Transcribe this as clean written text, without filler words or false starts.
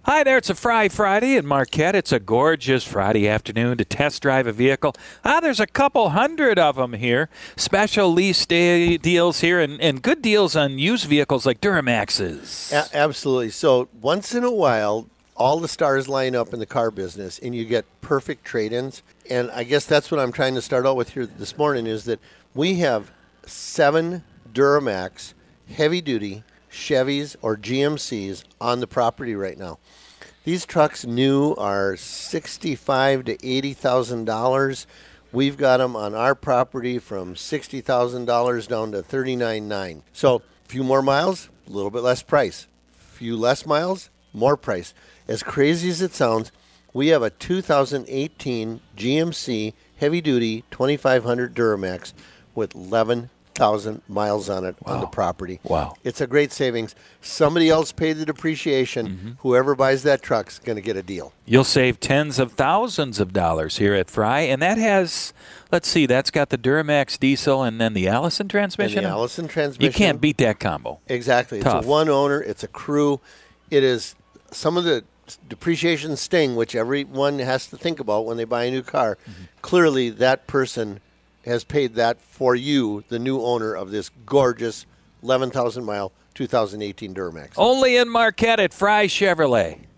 Hi there, it's a Fry Friday in Marquette. It's a gorgeous Friday afternoon to test drive a vehicle. There's a couple hundred of them here. Special lease day deals here and good deals on used vehicles like Duramaxes. Absolutely. So once in a while, all the stars line up in the car business and you get perfect trade-ins. And I guess that's what I'm trying to start out with here this morning is that we have 7 Duramax heavy-duty Chevys or GMCs on the property right now. These trucks new are $65,000 to $80,000. We've got them on our property from $60,000 down to $39,900. So a few more miles, a little bit less price. Few less miles, more price. As crazy as it sounds, we have a 2018 GMC heavy-duty 2500 Duramax with 11,000 miles on it on the property. Wow. It's a great savings. Somebody else paid the depreciation. Whoever buys that truck's going to get a deal. You'll save tens of thousands of dollars here at Fry. And that has, let's see, that's got the Duramax diesel and then the Allison transmission. And the Allison transmission. You can't beat that combo. Exactly. Tough. It's a one owner. It's a crew. It is some of the depreciation sting, which everyone has to think about when they buy a new car. Clearly, that person has paid that for you, the new owner of this gorgeous 11,000-mile 2018 Duramax. Only in Marquette at Fry Chevrolet.